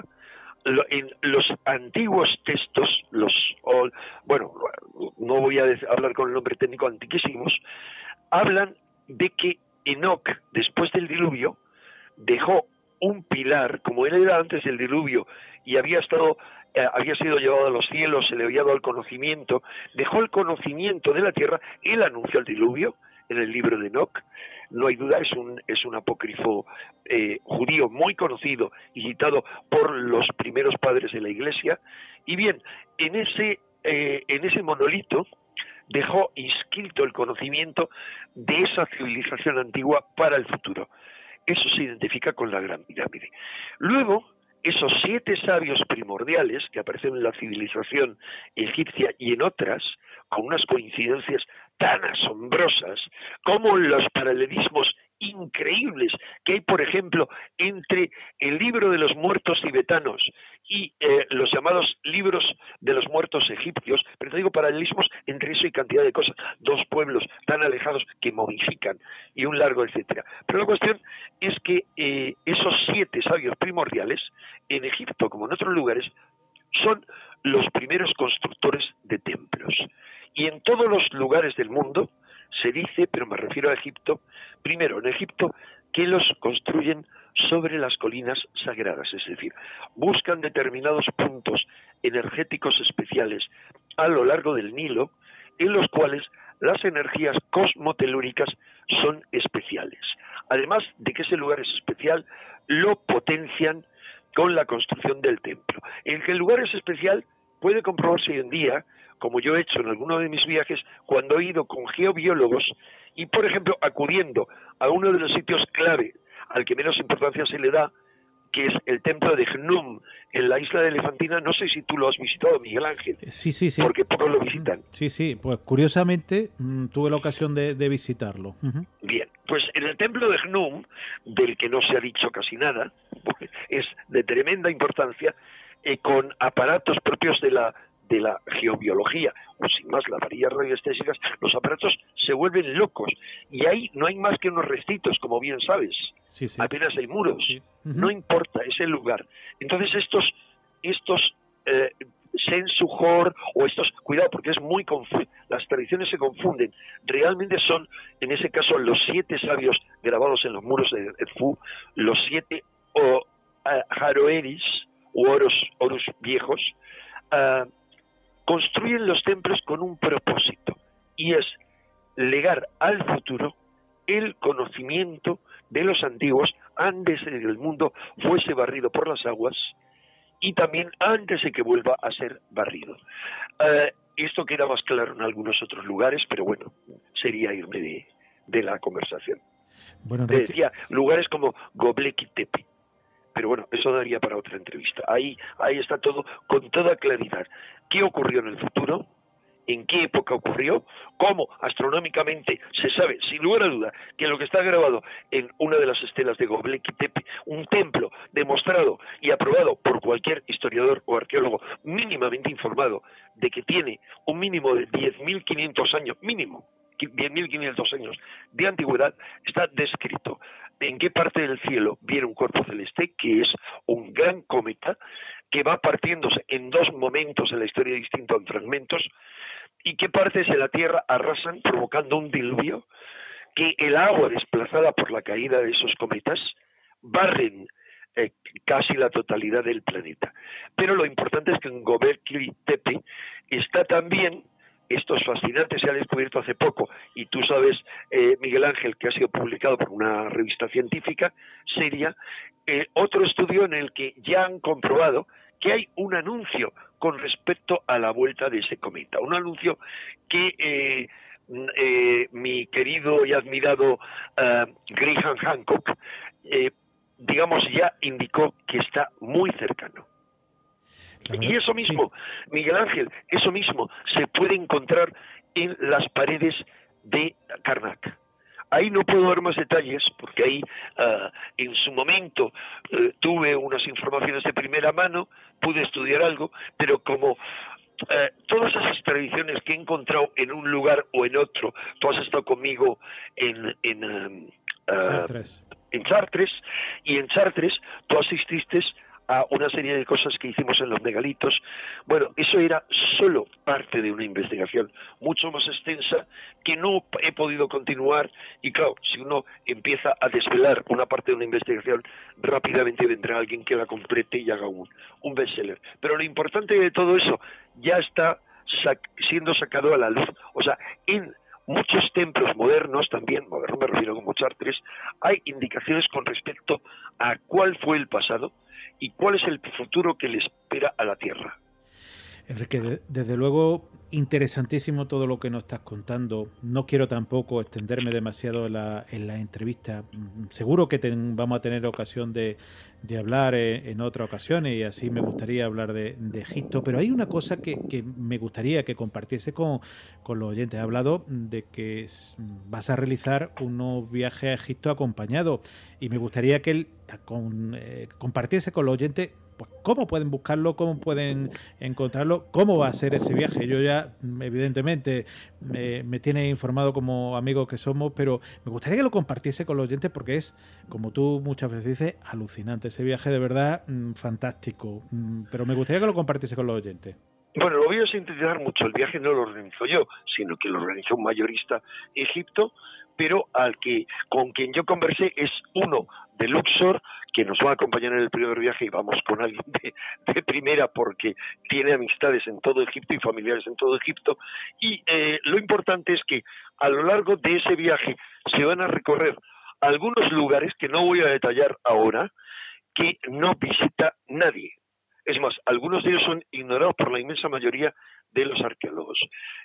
En los antiguos textos, los, bueno, no voy a hablar con el nombre técnico, antiquísimos, hablan de que Enoch, después del diluvio, dejó un pilar, como él era antes del diluvio, y había estado, eh, había sido llevado a los cielos, se le había dado el conocimiento, dejó el conocimiento de la tierra, él anunció el diluvio en el libro de Enoch, no hay duda, es un, es un apócrifo eh, judío muy conocido y citado por los primeros padres de la Iglesia, y bien, en ese, eh, en ese monolito dejó inscrito el conocimiento de esa civilización antigua para el futuro. Eso se identifica con la Gran Pirámide. Luego, esos siete sabios primordiales que aparecen en la civilización egipcia y en otras, con unas coincidencias tan asombrosas como los paralelismos increíbles que hay, por ejemplo, entre el libro de los muertos tibetanos y eh, los llamados libros de los muertos egipcios, pero te digo paralelismos entre eso y cantidad de cosas, dos pueblos tan alejados que modifican y un largo etcétera. Pero la cuestión es que eh, esos siete sabios primordiales, en Egipto como en otros lugares, son los primeros constructores de templos. Y en todos los lugares del mundo se dice, pero me refiero a Egipto, primero en Egipto, que los construyen sobre las colinas sagradas, es decir, buscan determinados puntos energéticos especiales a lo largo del Nilo, en los cuales las energías cosmotelúricas son especiales. Además de que ese lugar es especial, lo potencian con la construcción del templo. En que el lugar es especial puede comprobarse hoy en día, como yo he hecho en alguno de mis viajes, cuando he ido con geobiólogos y, por ejemplo, acudiendo a uno de los sitios clave al que menos importancia se le da, que es el templo de Chnum, en la isla de Elefantina. No sé si tú lo has visitado, Miguel Ángel. Sí, sí, sí. Porque pocos lo visitan. Sí, sí, pues curiosamente mmm, tuve la ocasión de, de visitarlo. Uh-huh. Bien, pues en el templo de Chnum, del que no se ha dicho casi nada, es de tremenda importancia, eh, con aparatos propios de la de la geobiología, o sin más las varillas radioestésicas, los aparatos se vuelven locos, y ahí no hay más que unos restitos, como bien sabes, sí, sí. apenas hay muros, sí. uh-huh. No importa, es el lugar. Entonces estos, estos eh, sensujor, o estos, cuidado porque es muy confuso, las tradiciones se confunden, realmente son, en ese caso, los siete sabios grabados en los muros de Edfu, los siete o uh, Haroeris, u oros, oros viejos, uh, construyen los templos con un propósito, y es legar al futuro el conocimiento de los antiguos antes de que el mundo fuese barrido por las aguas y también antes de que vuelva a ser barrido. Uh, esto queda más claro en algunos otros lugares, pero bueno, sería irme de, de la conversación. Bueno, Te decía, lugares como Göbekli Tepe. Pero bueno, eso daría para otra entrevista. Ahí, ahí está todo con toda claridad. ¿Qué ocurrió en el futuro? ¿En qué época ocurrió? ¿Cómo astronómicamente se sabe, sin lugar a duda, que lo que está grabado en una de las estelas de Göbekli Tepe, un templo demostrado y aprobado por cualquier historiador o arqueólogo mínimamente informado de que tiene un mínimo de diez mil quinientos años, mínimo, diez mil quinientos años de antigüedad, está descrito en qué parte del cielo viene un cuerpo celeste, que es un gran cometa, que va partiéndose en dos momentos en la historia distintos en fragmentos, y qué partes de la Tierra arrasan provocando un diluvio, que el agua desplazada por la caída de esos cometas barren eh, casi la totalidad del planeta. Pero lo importante es que en Göbekli Tepe está también, esto es fascinante, se ha descubierto hace poco, y tú sabes, eh, Miguel Ángel, que ha sido publicado por una revista científica seria, eh, otro estudio en el que ya han comprobado que hay un anuncio con respecto a la vuelta de ese cometa, un anuncio que eh, eh, mi querido y admirado uh, Graham Hancock, eh, digamos, ya indicó que está muy cercano. Y eso mismo, sí. Miguel Ángel, eso mismo se puede encontrar en las paredes de Karnak. Ahí no puedo dar más detalles, porque ahí uh, en su momento uh, tuve unas informaciones de primera mano, pude estudiar algo, pero como uh, todas esas tradiciones que he encontrado en un lugar o en otro, tú has estado conmigo en... en um, uh, Chartres. en Chartres, y en Chartres tú asististe a una serie de cosas que hicimos en los megalitos. Bueno, eso era solo parte de una investigación mucho más extensa que no he podido continuar, y claro, si uno empieza a desvelar una parte de una investigación, rápidamente vendrá alguien que la complete y haga un, un bestseller. Pero lo importante de todo eso ya está sac- siendo sacado a la luz. O sea, en muchos templos modernos, también, moderno me refiero como Chartres, hay indicaciones con respecto a cuál fue el pasado y cuál es el futuro que le espera a la Tierra. Enrique, de, desde luego, interesantísimo todo lo que nos estás contando. No quiero tampoco extenderme demasiado en la, en la entrevista. Seguro que ten, vamos a tener ocasión de, de hablar en, en otras ocasiones, y así me gustaría hablar de, de Egipto. Pero hay una cosa que, que me gustaría que compartiese con, con los oyentes. He hablado de que vas a realizar unos viajes a Egipto acompañado, y me gustaría que él con, eh, compartiese con los oyentes pues cómo pueden buscarlo, cómo pueden encontrarlo, cómo va a ser ese viaje. Yo ya, evidentemente, me, me tiene informado como amigos que somos, pero me gustaría que lo compartiese con los oyentes, porque es, como tú muchas veces dices, alucinante. Ese viaje de verdad, mmm, fantástico. Mm, pero me gustaría que lo compartiese con los oyentes. Bueno, lo voy a sintetizar mucho. El viaje no lo organizo yo, sino que lo organizó un mayorista Egipto, pero al que con quien yo conversé es uno de Luxor, que nos va a acompañar en el primer viaje, y vamos con alguien de, de primera porque tiene amistades en todo Egipto y familiares en todo Egipto. Y eh, lo importante es que a lo largo de ese viaje se van a recorrer algunos lugares que no voy a detallar ahora, que no visita nadie. Es más, algunos de ellos son ignorados por la inmensa mayoría de los arqueólogos.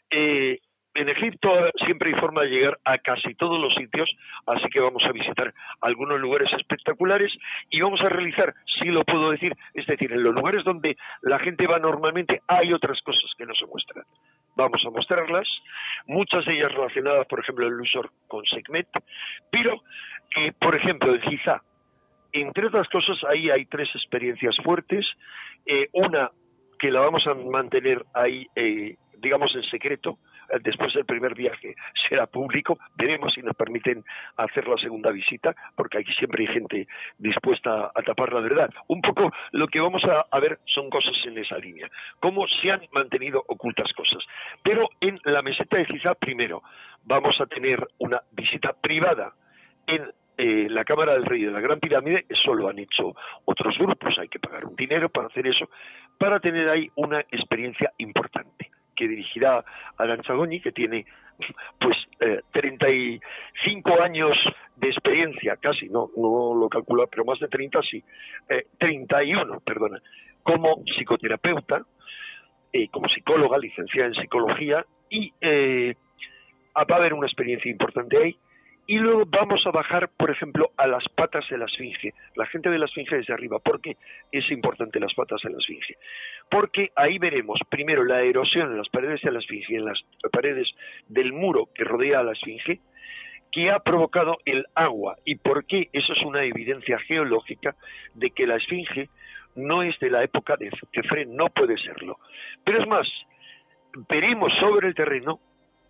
Eh, en Egipto siempre hay forma de llegar a casi todos los sitios, así que vamos a visitar algunos lugares espectaculares y vamos a realizar, sí lo puedo decir, es decir, en los lugares donde la gente va normalmente hay otras cosas que no se muestran. Vamos a mostrarlas, muchas de ellas relacionadas, por ejemplo, en Luxor con Sekhmet, pero, eh, por ejemplo, en Giza, entre otras cosas, ahí hay tres experiencias fuertes. Eh, una que la vamos a mantener ahí, eh, digamos, en secreto. Después del primer viaje será público. Veremos si nos permiten hacer la segunda visita, porque aquí siempre hay gente dispuesta a tapar la verdad. Un poco lo que vamos a, a ver son cosas en esa línea, cómo se han mantenido ocultas cosas. Pero en la meseta de Giza, primero, vamos a tener una visita privada en Eh, la Cámara del Rey de la Gran Pirámide. Eso lo han hecho otros grupos, hay que pagar un dinero para hacer eso, para tener ahí una experiencia importante, que dirigirá Arantxagoni, que tiene pues eh, treinta y cinco años de experiencia, casi, no, no lo calculo, pero más de treinta sí, eh, treinta y uno, perdona, como psicoterapeuta, eh, como psicóloga, licenciada en psicología, y eh, va a haber una experiencia importante ahí. y luego vamos a bajar, por ejemplo, a las patas de la Esfinge. La gente ve la Esfinge desde arriba. ¿Por qué es importante las patas de la Esfinge? Porque ahí veremos primero la erosión en las paredes de la Esfinge, en las paredes del muro que rodea a la Esfinge, que ha provocado el agua. ¿Y por qué? Eso es una evidencia geológica de que la Esfinge no es de la época de Kefren, no puede serlo. Pero es más, veremos sobre el terreno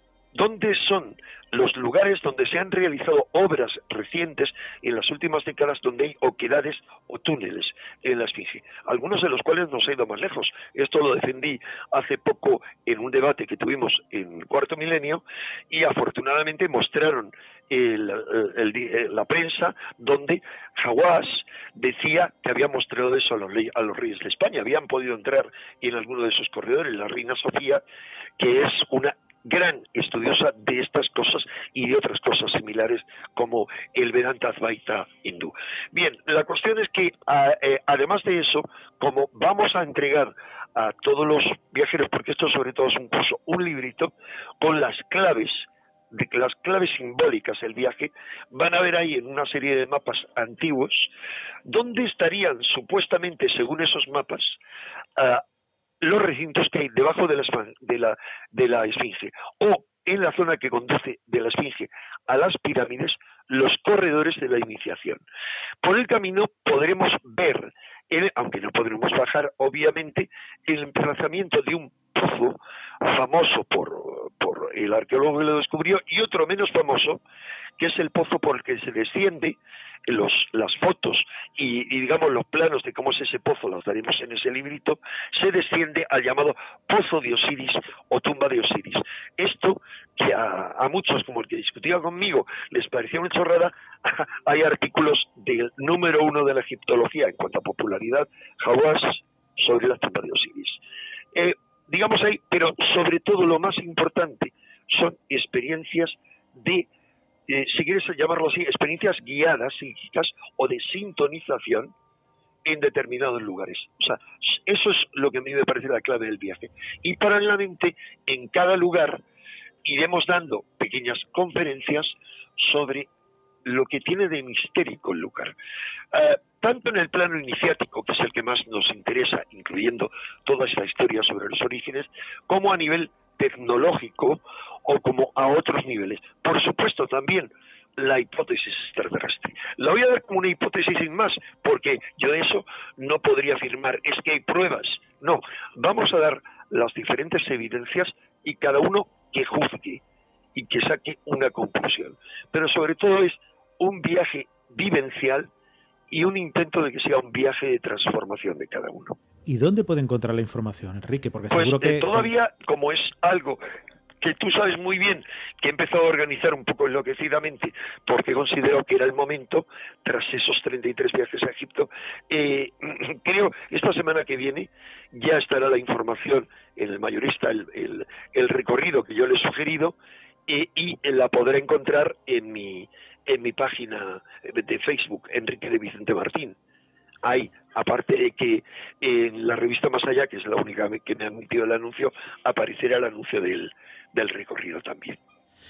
dónde son los lugares donde se han realizado obras recientes en las últimas décadas donde hay oquedades o túneles en la Esfinge, algunos de los cuales no se han ido más lejos. Esto lo defendí hace poco en un debate que tuvimos en Cuarto Milenio y afortunadamente mostraron el, el, el, la prensa donde Hawass decía que había mostrado eso a los, a los reyes de España, habían podido entrar en alguno de sus corredores. La reina Sofía, que es una gran estudiosa de estas cosas y de otras cosas similares como el Vedanta Advaita hindú. Bien, la cuestión es que a, eh, además de eso, como vamos a entregar a todos los viajeros, porque esto sobre todo es un curso, un librito con las claves, de las claves simbólicas del viaje, van a ver ahí en una serie de mapas antiguos donde estarían supuestamente, según esos mapas, uh, los recintos que hay debajo de la, de, la, de la Esfinge, o en la zona que conduce de la Esfinge a las pirámides, los corredores de la iniciación. Por el camino podremos ver, el, aunque no podremos bajar, obviamente, el emplazamiento de un pozo famoso por, por el arqueólogo que lo descubrió, y otro menos famoso, que es el pozo por el que se desciende. Los, las fotos y, y digamos los planos de cómo es ese pozo, los daremos en ese librito. Se desciende al llamado Pozo de Osiris o Tumba de Osiris. Esto que a, a muchos, como el que discutía conmigo, les parecía una chorrada, hay artículos del número uno de la egiptología en cuanto a popularidad, Hawass, sobre la Tumba de Osiris. Eh, digamos ahí, pero sobre todo lo más importante son experiencias de Eh, si quieres llamarlo así, experiencias guiadas, psíquicas o de sintonización en determinados lugares. O sea, eso es lo que a mí me parece la clave del viaje. Y paralelamente, en cada lugar iremos dando pequeñas conferencias sobre lo que tiene de mistérico el lugar. Uh, tanto en el plano iniciático, que es el que más nos interesa, incluyendo toda esta historia sobre los orígenes, como a nivel tecnológico o como a otros niveles. Por supuesto también la hipótesis extraterrestre. La voy a dar como una hipótesis sin más, porque yo de eso no podría afirmar, es que hay pruebas. No, vamos a dar las diferentes evidencias y cada uno que juzgue y que saque una conclusión. Pero sobre todo es un viaje vivencial y un intento de que sea un viaje de transformación de cada uno. ¿Y dónde puede encontrar la información, Enrique? Porque pues seguro que eh, todavía, como es algo que tú sabes muy bien, que he empezado a organizar un poco enloquecidamente, porque considero que era el momento, tras esos treinta y tres viajes a Egipto, eh, creo esta semana que viene ya estará la información en el mayorista, el, el, el recorrido que yo le he sugerido, eh, y la podrá encontrar en mi, en mi página de Facebook, Enrique de Vicente Martín. Hay, aparte de que en la revista Más Allá, que es la única que me ha emitido el anuncio, aparecerá el anuncio del, del recorrido también.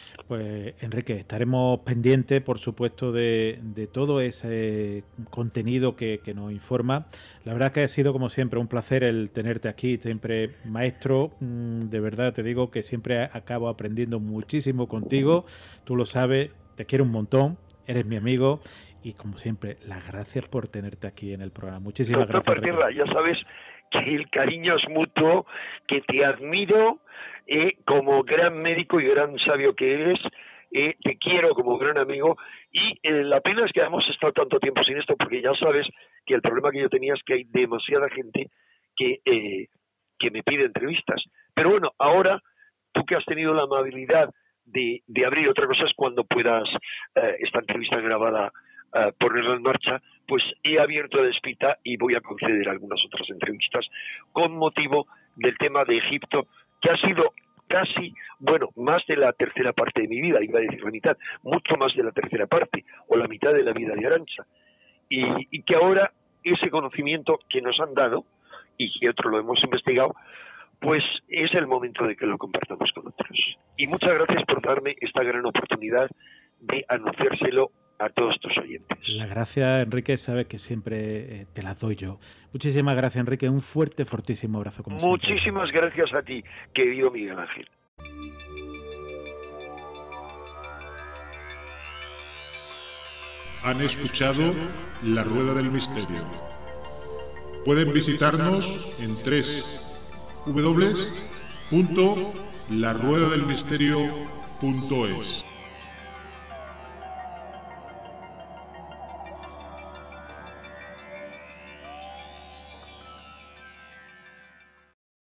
Pues Enrique, estaremos pendientes, por supuesto, de, de todo ese contenido que, que nos informa. La verdad que ha sido, como siempre, un placer el tenerte aquí, siempre maestro. De verdad te digo que siempre acabo aprendiendo muchísimo contigo. Tú lo sabes, te quiero un montón, eres mi amigo. Y como siempre, las gracias por tenerte aquí en el programa. Muchísimas Doctor gracias. Pertierra, ya sabes que el cariño es mutuo, que te admiro eh, como gran médico y gran sabio que eres, eh, te quiero como gran amigo, y eh, la pena es que hemos estado tanto tiempo sin esto, porque ya sabes que el problema que yo tenía es que hay demasiada gente que, eh, que me pide entrevistas. Pero bueno, ahora tú que has tenido la amabilidad de, de abrir, otra cosa es cuando puedas eh, esta entrevista grabada Uh, ponerlo en marcha, pues he abierto la espita y voy a conceder algunas otras entrevistas con motivo del tema de Egipto, que ha sido casi, bueno, más de la tercera parte de mi vida, iba a decir la mitad, mucho más de la tercera parte, o la mitad de la vida de Arantxa, y, y que ahora ese conocimiento que nos han dado, y que otros lo hemos investigado, pues es el momento de que lo compartamos con otros. Y muchas gracias por darme esta gran oportunidad de anunciárselo a todos tus oyentes. La gracia, Enrique, sabe que siempre eh, te la doy yo. Muchísimas gracias, Enrique. Un fuerte, fortísimo abrazo. Como Muchísimas siempre. gracias a ti, querido Miguel Ángel. Han escuchado La Rueda del Misterio. Pueden visitarnos en doble u doble u doble u punto la rueda del misterio punto es.